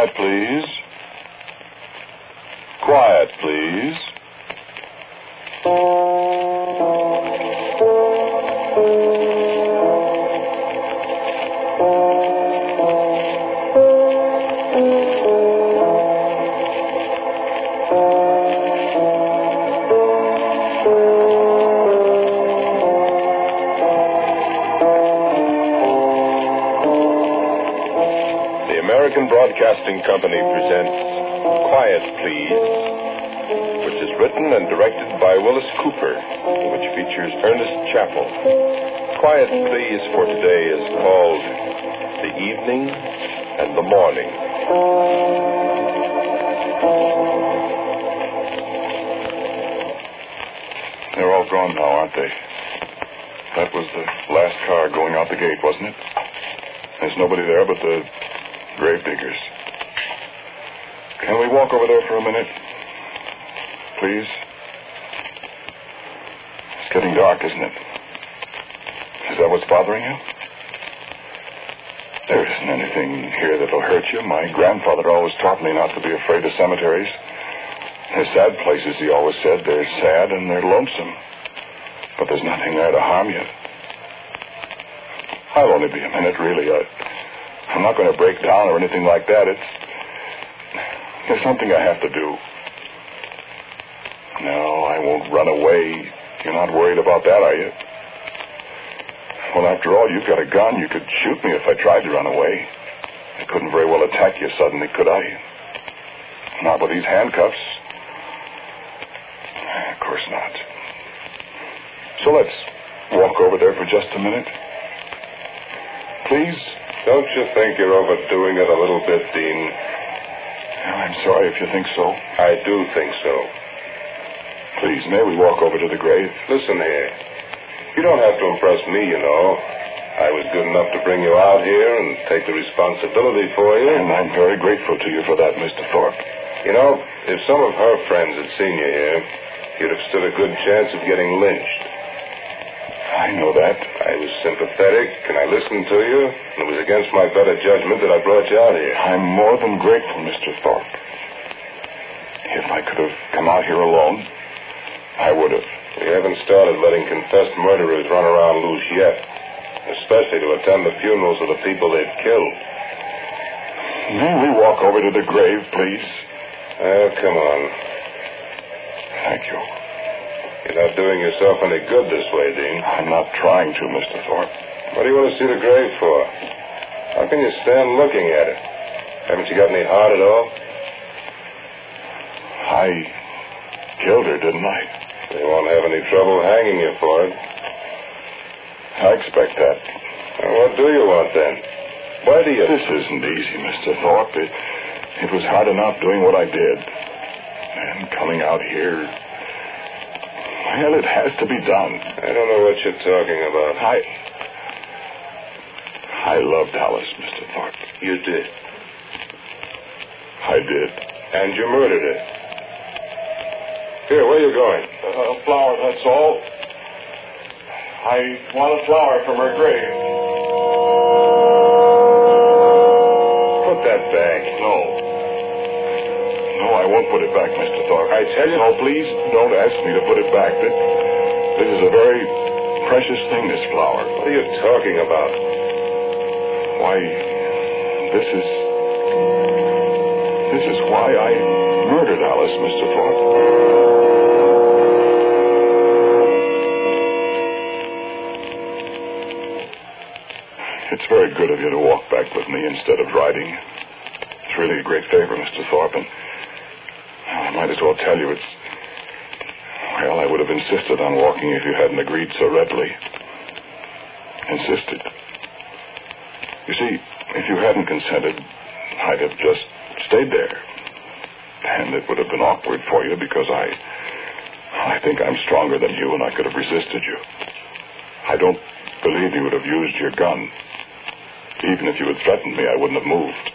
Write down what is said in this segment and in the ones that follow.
Quiet, please. Quiet, please. American Broadcasting Company presents Quiet Please, which is written and directed by Willis Cooper, which features Ernest Chappell. Quiet Please for today is called The Evening and the Morning. They're all gone now, aren't they? That was the last car going out the gate, wasn't it? There's nobody there but the grave diggers. Can we walk over there for a minute? Please? It's getting dark, isn't it? Is that what's bothering you? There isn't anything here that'll hurt you. My grandfather always taught me not to be afraid of cemeteries. They're sad places, he always said. They're sad and they're lonesome. But there's nothing there to harm you. I'll only be a minute, really. I'm not going to break down or anything like that. There's something I have to do. No, I won't run away. You're not worried about that, are you? Well, after all, you've got a gun. You could shoot me if I tried to run away. I couldn't very well attack you suddenly, could I? Not with these handcuffs. Of course not. So let's walk over there for just a minute. Please? Don't you think you're overdoing it a little bit, Dean? I'm sorry if you think so. I do think so. Please, may we walk over to the grave? Listen here. You don't have to impress me, you know. I was good enough to bring you out here and take the responsibility for you. And I'm very grateful to you for that, Mr. Thorpe. You know, if some of her friends had seen you here, you'd have stood a good chance of getting lynched. I know that. I was sympathetic, and I listened to you, and it was against my better judgment that I brought you out here. I'm more than grateful, Mr. Thorpe. If I could have come out here alone, I would have. We haven't started letting confessed murderers run around loose yet, especially to attend the funerals of the people they've killed. May we walk over to the grave, please? Oh, come on. Thank you. You're not doing yourself any good this way, Dean. I'm not trying to, Mr. Thorpe. What do you want to see the grave for? How can you stand looking at it? Haven't you got any heart at all? I killed her, didn't I? They won't have any trouble hanging you for it. I expect that. Well, what do you want, then? Why do you... This isn't easy, Mr. Thorpe. It was hard enough doing what I did. And coming out here... Well, it has to be done. I don't know what you're talking about. I loved Alice, Mr. Thorpe. You did? I did. And you murdered her. Here, where are you going? A flower, that's all. I want a flower from her grave. Put that back. No, I won't put it back, Mr. Thorpe. I tell you... No, please don't ask me to put it back. This is a very precious thing, this flower. What are you talking about? Why, this is why I murdered Alice, Mr. Thorpe. It's very good of you to walk back with me instead of riding. It's really a great favor, Mr. Thorpe, and I might as well tell you well, I would have insisted on walking if you hadn't agreed so readily. Insisted. You see, if you hadn't consented, I'd have just stayed there. And it would have been awkward for you because I think I'm stronger than you and I could have resisted you. I don't believe you would have used your gun. Even if you had threatened me, I wouldn't have moved.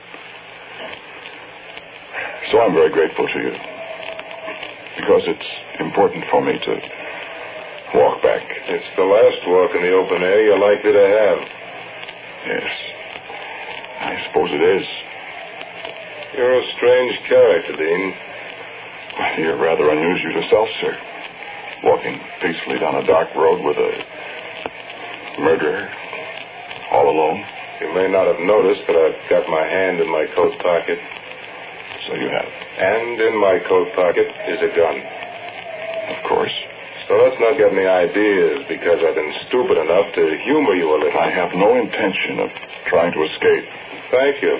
So I'm very grateful to you. Because it's important for me to walk back. It's the last walk in the open air you're likely to have. Yes. I suppose it is. You're a strange character, Dean. You're rather unusual yourself, sir. Walking peacefully down a dark road with a murderer, all alone. You may not have noticed, but I've got my hand in my coat pocket. So you have. And in my coat pocket is a gun. Of course. So let's not get any ideas because I've been stupid enough to humor you a little. I have no intention of trying to escape. Thank you.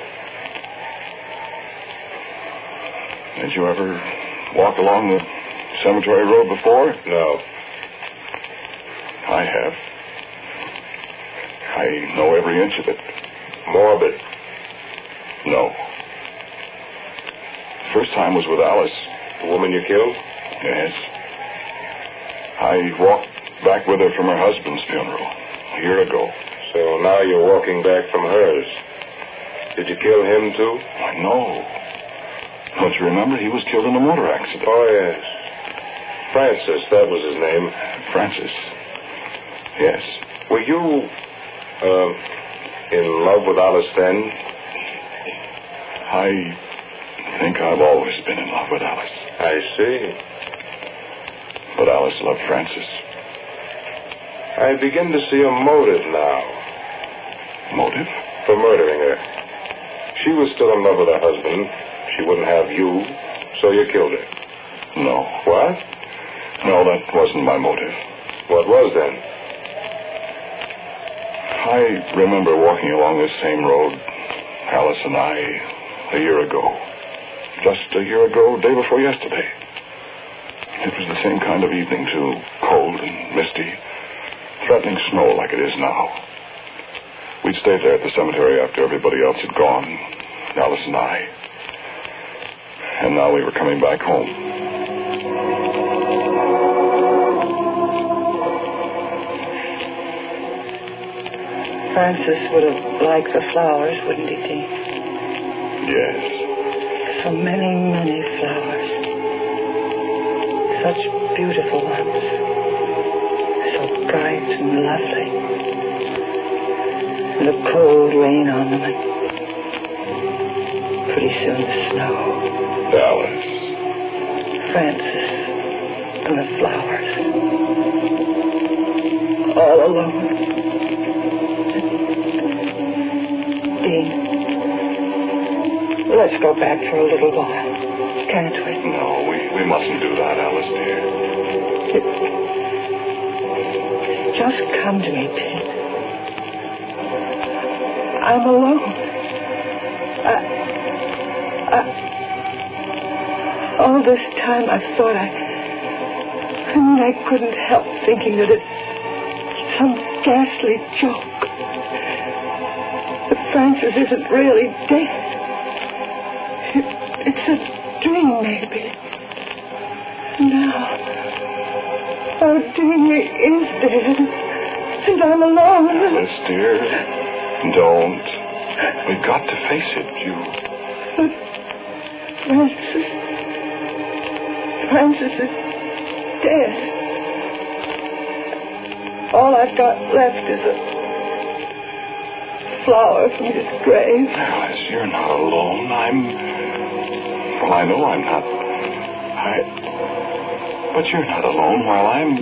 Did you ever walk along the cemetery road before? No. I have. I know every inch of it. Morbid. No. First time was with Alice. The woman you killed? Yes. I walked back with her from her husband's funeral a year ago. So now you're walking back from hers. Did you kill him, too? No. Don't you remember? He was killed in a motor accident. Oh, yes. Francis, that was his name. Francis. Yes. Were you, in love with Alice then? I think I've always been in love with Alice. I see. But Alice loved Francis. I begin to see a motive now. Motive? For murdering her. She was still in love with her husband. She wouldn't have you, so you killed her. No. What? No, that wasn't my motive. What was then? I remember walking along this same road, Alice and I, a year ago. Just a year ago, day before yesterday. It was the same kind of evening, too. Cold and misty. Threatening snow like it is now. We'd stayed there at the cemetery after everybody else had gone, Alice and I. And now we were coming back home. Francis would have liked the flowers, wouldn't he, Dean? Yes. So many, many flowers. Such beautiful ones. So bright and lovely. And a cold rain on them, and pretty soon the snow. Alice. Francis and the flowers. All alone. Dean, let's go back for a little while, can't we? No, we mustn't do that, Alice, dear. Just come to me, Dean. I'm alone. All this time I thought I couldn't help thinking that it's some ghastly joke. That Francis isn't really dead. It's a dream, maybe. Now, oh, Dean, he is dead. And I'm alone. Alice, dear, don't. We've got to face it, But Francis is dead. All I've got left is a flower from his grave. Alice, you're not alone. Well, I know I'm not. But you're not alone while I'm...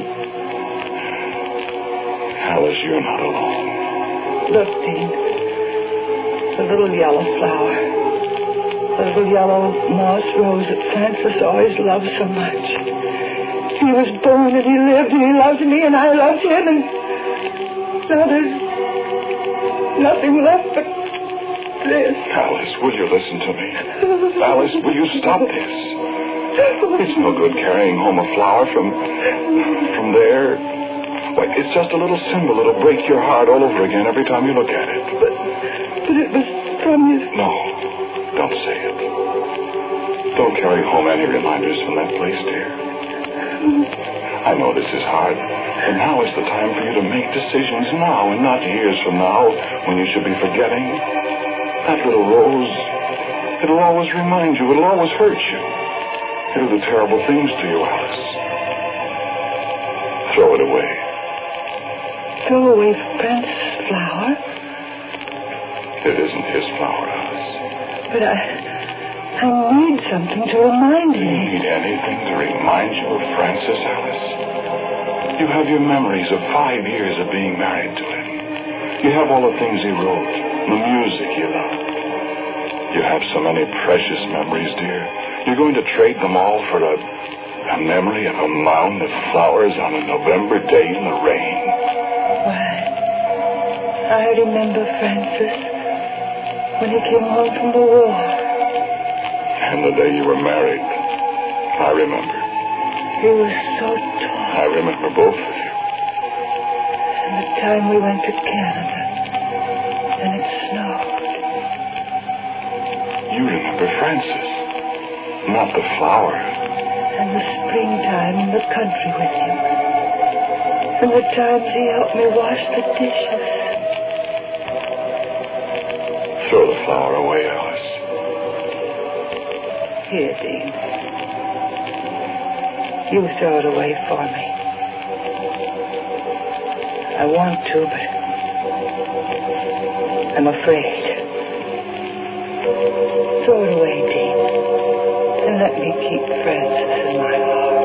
Alice, you're not alone. Look, Dean. The little yellow flower. The little yellow moss rose that Francis always loved so much. He was born and he lived and he loved me and I loved him, and now there's nothing left but this. Alice, will you listen to me? Alice, will you stop this? It's no good carrying home a flower from there. Why, it's just a little symbol that'll break your heart all over again every time you look at it. But it was from his... No, don't say it. Don't carry home any reminders from that place, dear. I know this is hard, but now is the time for you to make decisions now and not years from now when you should be forgetting. That little rose, it'll always remind you, it'll always hurt you. It'll do terrible things to you, Alice. Throw it away. Throw away Francis' flower? It isn't his flower, Alice. But I need something to remind Do you me. need anything to remind you of Francis, Alice? You have your memories of 5 years of being married to him. You have all the things he wrote, the music you loved. You have so many precious memories, dear. You're going to trade them all for a memory of a mound of flowers on a November day in the rain. Why, I remember Francis when he came home from the war. And the day you were married, I remember. He was so tall. I remember both of you. And the time we went to Canada, and it snowed. You remember Francis, not the flower. And the springtime in the country with him. And the times he helped me wash the dishes. Throw the flower away, Alice. Here, Dean. You throw it away for me. I want to, but I'm afraid. Throw it away, Dean. And let me keep Francis in my heart.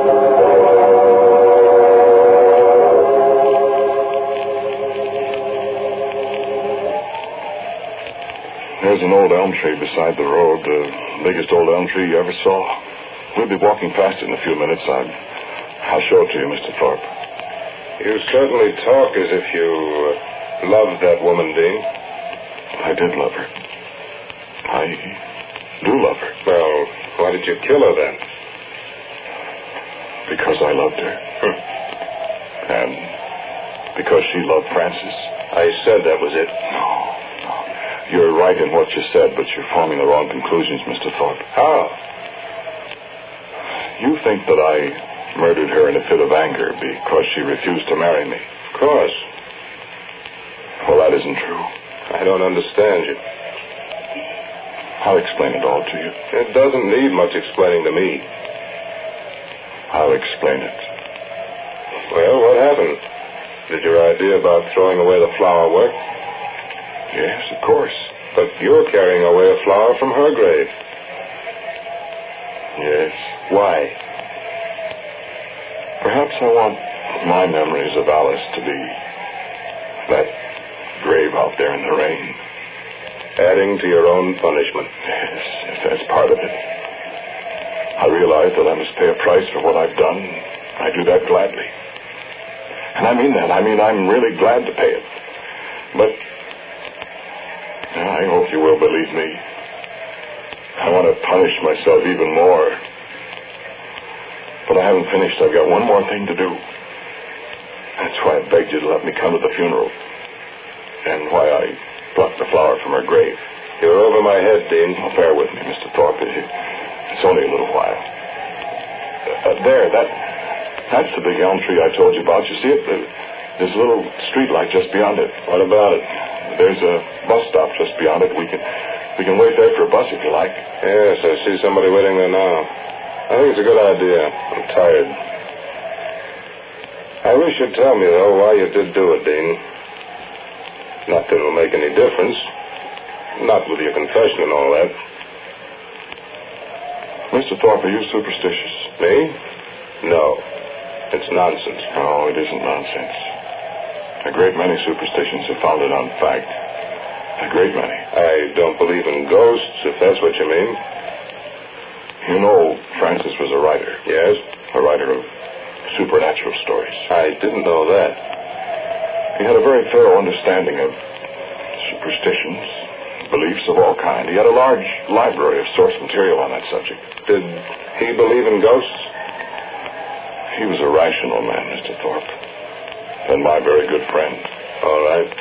There's an old elm tree beside the road, the biggest old elm tree you ever saw. We'll be walking past it in a few minutes. I'll show it to you, Mr. Thorpe. You certainly talk as if you loved that woman, Dean. I did love her. I do love her. Well, why did you kill her then? Because I loved her. And because she loved Francis. I said that was it. No. You're right in what you said, but you're forming the wrong conclusions, Mr. Thorpe. How? You think that I murdered her in a fit of anger because she refused to marry me. Of course. Well, that isn't true. I don't understand you. I'll explain it all to you. It doesn't need much explaining to me. I'll explain it. Well, what happened? Did your idea about throwing away the flower work? Yes, of course. But you're carrying away a flower from her grave. Yes. Why? Perhaps I want my memories of Alice to be that grave out there in the rain. Adding to your own punishment. Yes, that's part of it. I realize that I must pay a price for what I've done. I do that gladly. And I mean that. I mean, I'm really glad to pay it. But I hope you will believe me. I want to punish myself even more. But I haven't finished. I've got one more thing to do. That's why I begged you to let me come to the funeral. And why I plucked the flower from her grave. You're over my head, Dean. Well, bear with me, Mr. Thorpe. It's only a little while. That's the big elm tree I told you about. You see it? There's a little street light just beyond it. What about it? There's a bus stop just beyond it. We can wait there for a bus if you like. Yes, I see somebody waiting there now. I think it's a good idea. I'm tired. I wish you'd tell me, though, why you did do it, Dean. Not that it'll make any difference. Not with your confession and all that. Mr. Thorpe, are you superstitious? Me? No. It's nonsense. No, it isn't nonsense. A great many superstitions are founded on fact. A great many. I don't believe in ghosts, if that's what you mean. You know, Francis was a writer. Yes? A writer of supernatural stories. I didn't know that. He had a very thorough understanding of superstitions, beliefs of all kinds. He had a large library of source material on that subject. Did he believe in ghosts? He was a rational man, Mr. Thorpe. And my very good friend. All right.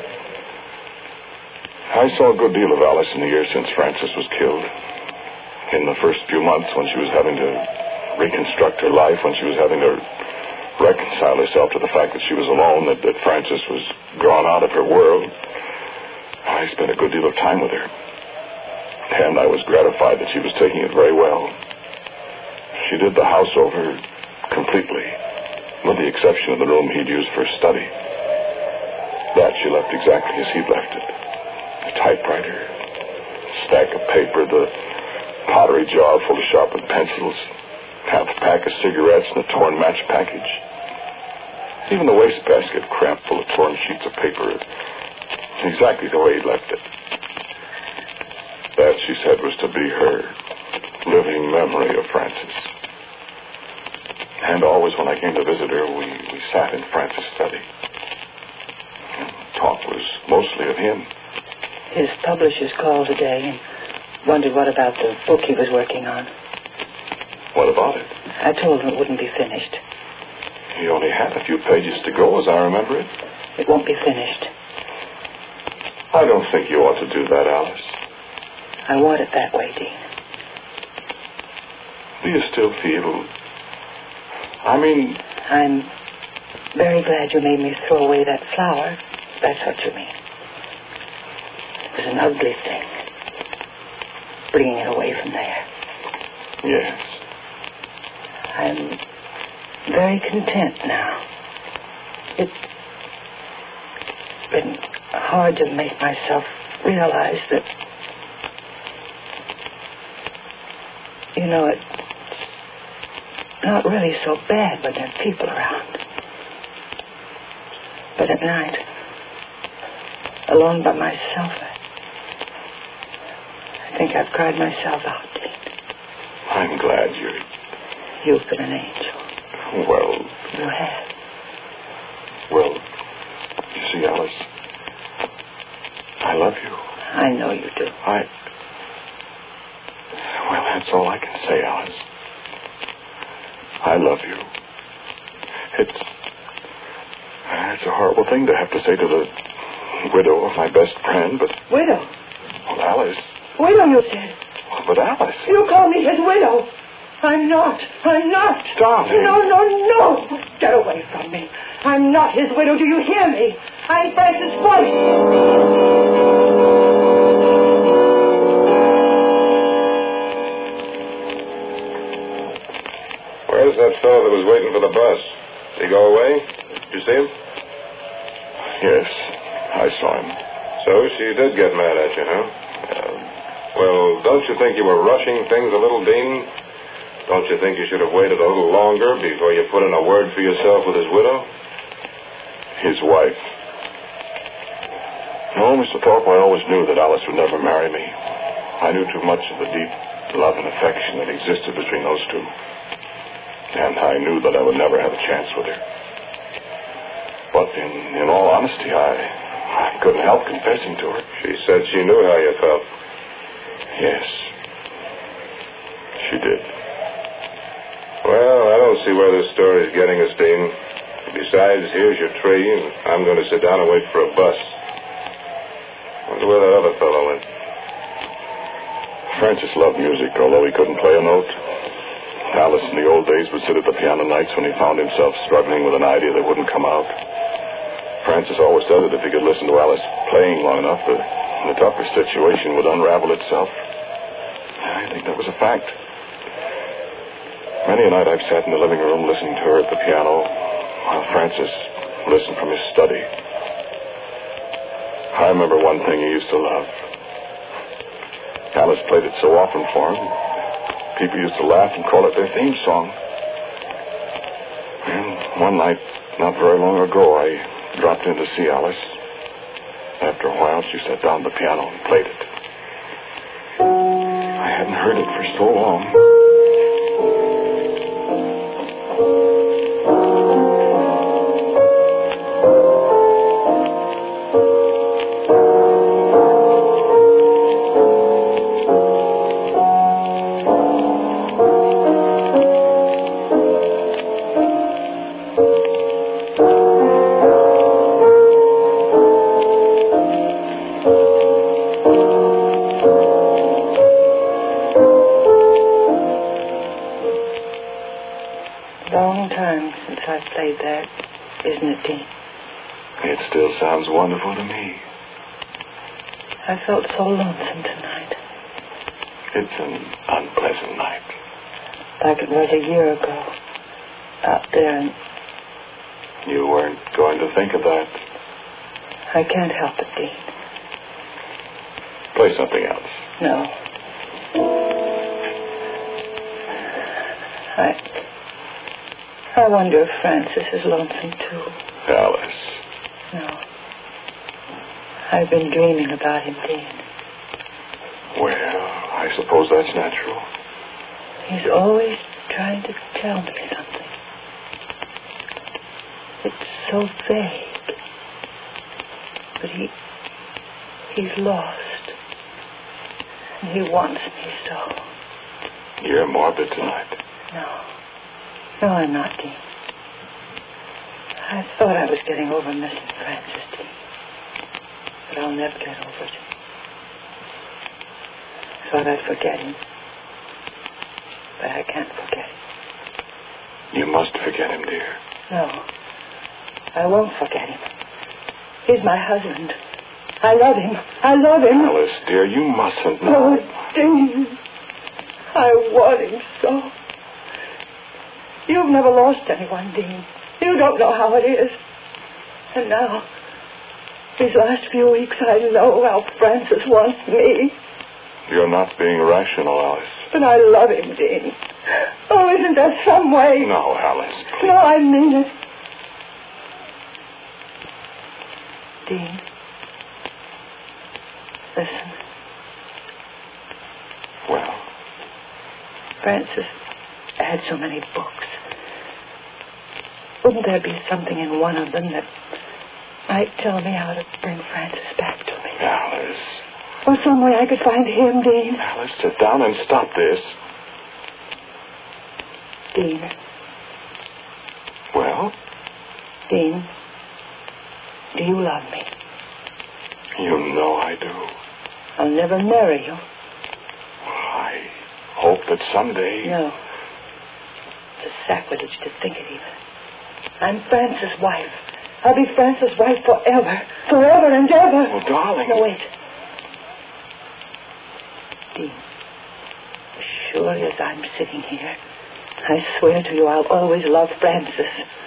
I saw a good deal of Alice in the years since Francis was killed. In the first few months when she was having to reconstruct her life, when she was having to reconcile herself to the fact that she was alone, that Francis was drawn out of her world, I spent a good deal of time with her. And I was gratified that she was taking it very well. She did the house over completely, with the exception of the room he'd used for study. That she left exactly as he'd left it. The typewriter, stack of paper, the pottery jar full of sharpened pencils, half a pack of cigarettes, and a torn match package. Even the wastebasket crammed full of torn sheets of paper, exactly the way he'd left it. That, she said, was to be her living memory of Francis. And always when I came to visit her, we sat in Francis' study. And talk was mostly of him. His publishers called today and wondered what about the book he was working on. What about it? I told him it wouldn't be finished. He only had a few pages to go, as I remember it. It won't be finished. I don't think you ought to do that, Alice. I want it that way, Dean. Do you still feel... I'm very glad you made me throw away that flower. That's what you mean. It was an ugly thing. Bringing it away from there. Yes. I'm very content now. It's been hard to make myself realize that, it's not really so bad when there are people around. But at night, alone by myself, I think I've cried myself out, Dean. I'm glad You've been an angel. Well... You have. Well, you see, Alice, I love you. I know you do. Well, that's all I can say, Alice. I love you. It's a horrible thing to have to say to the widow of my best friend, but... Widow? Well, Alice... Widow, you said. Well, but Alice... You call me his widow. I'm not. Stop him. No. Get away from me. I'm not his widow. Do you hear me? I'm Francis Boyce. Where's that fellow that was waiting for the bus? Did he go away? Did you see him? Yes, I saw him. So she did get mad at you, huh? Well, don't you think you were rushing things a little, Dean? Don't you think you should have waited a little longer before you put in a word for yourself with his widow? His wife. No, Mr. Thorpe, I always knew that Alice would never marry me. I knew too much of the deep love and affection that existed between those two. And I knew that I would never have a chance with her. But in all honesty, I couldn't help confessing to her. She said she knew how you felt. Yes, she did. Well, I don't see where this story's getting us, Dean. Besides, here's your tree, and I'm going to sit down and wait for a bus. Wonder where that other fellow went. Francis loved music, although he couldn't play a note. Alice in the old days would sit at the piano nights when he found himself struggling with an idea that wouldn't come out. Francis always said that if he could listen to Alice playing long enough, the tougher situation would unravel itself. I think that was a fact. Many a night I've sat in the living room listening to her at the piano while Francis listened from his study. I remember one thing he used to love. Alice played it so often for him. People used to laugh and call it their theme song. And one night, not very long ago, I dropped in to see Alice. After a while, she sat down at the piano and played it. I hadn't heard it for so long. It still sounds wonderful to me. I felt so lonesome tonight. It's an unpleasant night. Like it was a year ago. Out there and... You weren't going to think of that. I can't help it, Dean. Play something else. No. I wonder if Francis is lonesome, too. Alice. No. I've been dreaming about him, Dean. Well, I suppose that's natural. He's always trying to tell me something. It's so vague. But he's lost. And he wants me so. You're morbid tonight. No, I'm not, Dean. I thought I was getting over missing Francis, Dean. But I'll never get over it. I thought I'd forget him. But I can't forget him. You must forget him, dear. No. I won't forget him. He's my husband. I love him. I love him. Alice, dear, you mustn't. Oh, Dean. I want him so. You've never lost anyone, Dean. You don't know how it is. And now, these last few weeks, I know how Francis wants me. You're not being rational, Alice. But I love him, Dean. Oh, isn't there some way? No, Alice. Please. No, I mean it. Dean. Listen. Well? Francis had so many books. Wouldn't there be something in one of them that might tell me how to bring Francis back to me? Alice. Or some way I could find him, Dean. Alice, sit down and stop this. Dean. Well? Dean, do you love me? You know I do. I'll never marry you. I hope that someday... No. It's a sacrilege to think it even. I'm Francis' wife. I'll be Francis' wife forever. Forever and ever. Oh, darling. No, wait. Dean, as surely as I'm sitting here, I swear to you I'll always love Francis.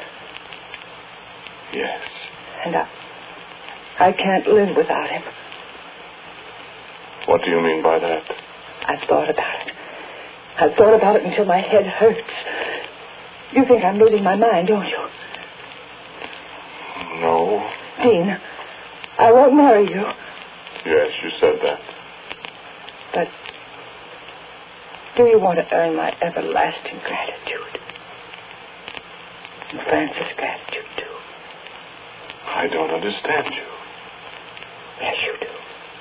Yes. And I can't live without him. What do you mean by that? I've thought about it. I've thought about it until my head hurts. You think I'm losing my mind, don't you? No. Dean, I won't marry you. Yes, you said that. But do you want to earn my everlasting gratitude? And Francis' gratitude, too. I don't understand you. Yes, you do.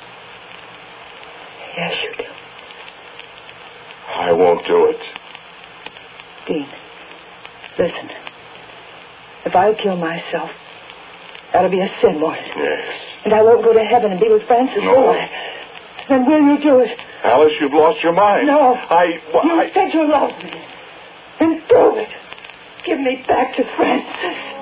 Yes, you do. I won't do it. Dean, listen. If I kill myself, that'll be a sin, won't it? Yes. And I won't go to heaven and be with Francis, No. will I? Then will you do it? Alice, you've lost your mind. No. You said you loved me. Then prove it. Give me back to Francis.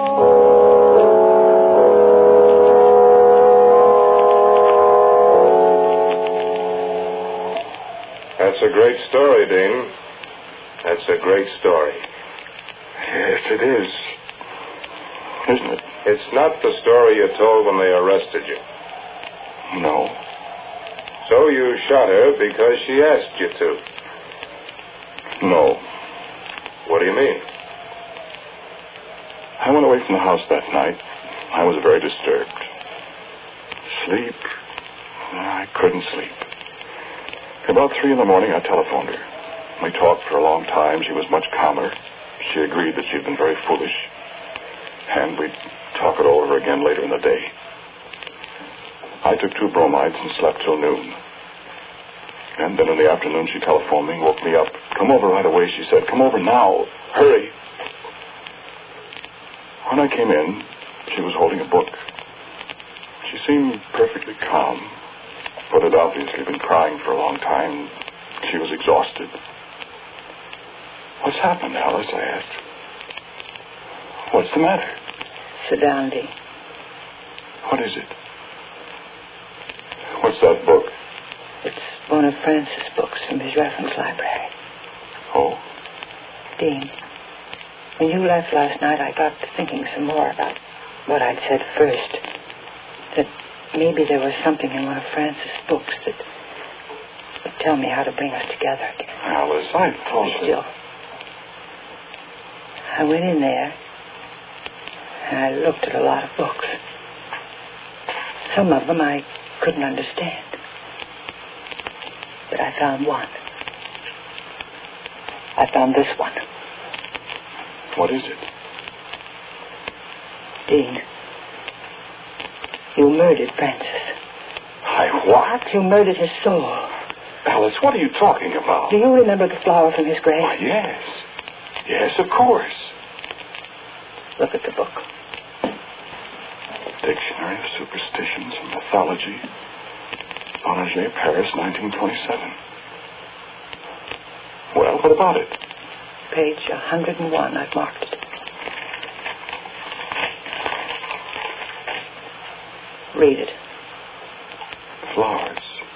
That's a great story, Dean. That's a great story. Yes, it is. Isn't it? It's not the story you told when they arrested you. No. So you shot her because she asked you to. No. What do you mean? I went away from the house that night. I was very disturbed. Sleep? I couldn't sleep. About 3 a.m, I telephoned her. We talked for a long time. She was much calmer. She agreed that she'd been very foolish. And we'd talk it over again later in the day. I took 2 bromides and slept till noon. And then in the afternoon she telephoned me, woke me up. Come over right away, she said. Come over now. Hurry. When I came in, she was holding a book. She seemed perfectly calm, but had obviously been crying for a long time. She was exhausted. What's happened, Alice? I asked. What's the matter? Sit down, Dean. What is it? What's that book? It's one of Francis' books from his reference library. Oh? Dean, when you left last night, I got to thinking some more about what I'd said first. That maybe there was something in one of Francis' books that would tell me how to bring us together again. Alice, I thought Still, I went in there, and I looked at a lot of books. Some of them I couldn't understand. But I found one. I found this one. What is it? Dean, you murdered Francis. I what? You murdered his soul. Alice, what are you talking about? Do you remember the flower from his grave? Why, yes. Yes, of course. Look at the book. Dictionary of Superstitions and Mythology. Bonarget, Paris, 1927. Well, what about it? Page 101. I've marked it. Read it. Flowers.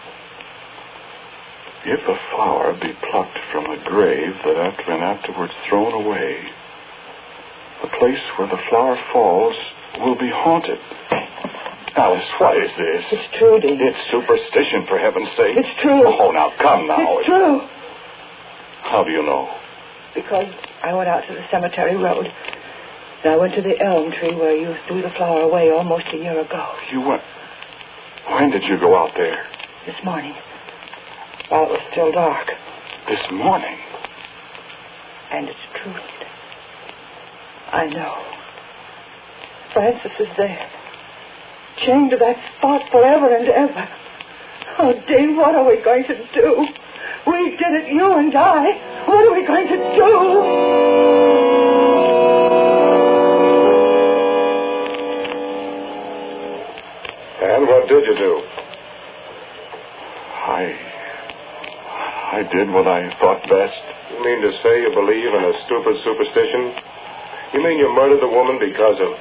If a flower be plucked from a grave and afterwards thrown away, the place where the flower falls will be haunted. Alice, what is this? It's true, Dean. It's superstition, for heaven's sake. It's true. Oh, now, come now. It's true. How do you know? Because I went out to the cemetery road. And I went to the elm tree where you threw the flower away almost a year ago. You went... When did you go out there? This morning. While it was still dark. This morning? And it's true. I know. Francis is there. Chained to that spot forever and ever. Oh, Dean, what are we going to do? We did it, you and I. What are we going to do? And what did you do? I did what I thought best. You mean to say you believe in a stupid superstition? You mean you murdered the woman because of...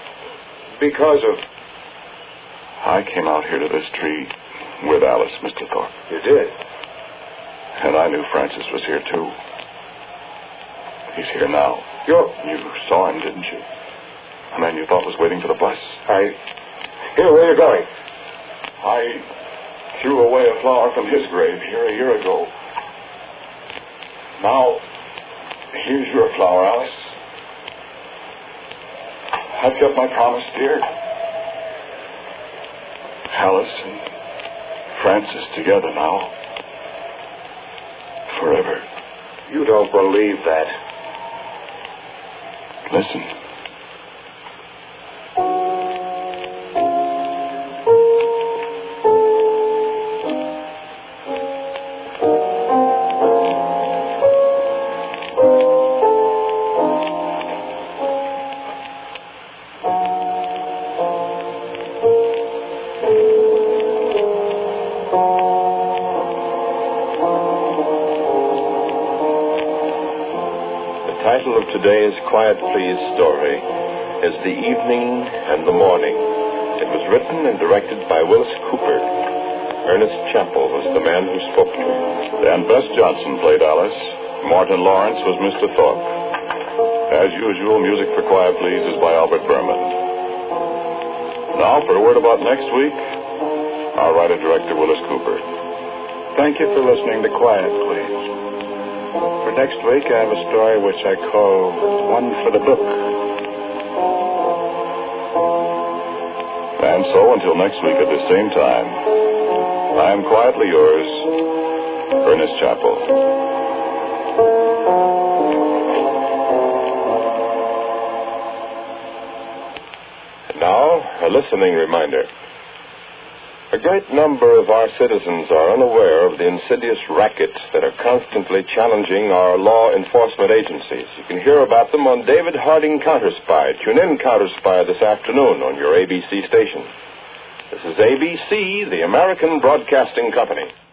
I came out here to this tree with Alice, Mr. Thorpe. You did? And I knew Francis was here, too. He's here now. You saw him, didn't you? The man you thought was waiting for the bus. Here, where are you going? I threw away a flower from his grave here a year ago. Now, here's your flower, Alice. I've kept my promise, dear. Alice and Francis together now. Forever. You don't believe that. Listen. The title of today's Quiet Please story is The Evening and the Morning. It was written and directed by Willis Cooper. Ernest Chappell was the man who spoke to him. Dan Bess Johnson played Alice. Martin Lawrence was Mr. Thorpe. As usual, music for Quiet Please is by Albert Berman. Now, for a word about next week, our writer-director, Willis Cooper. Thank you for listening to Quiet Please. For next week, I have a story which I call One for the Book. And so, until next week at the same time, I am quietly yours, Ernest Chappell. Now, a listening reminder. A great number of our citizens are unaware of the insidious rackets that are constantly challenging our law enforcement agencies. You can hear about them on David Harding Counterspy. Tune in Counterspy this afternoon on your ABC station. This is ABC, the American Broadcasting Company.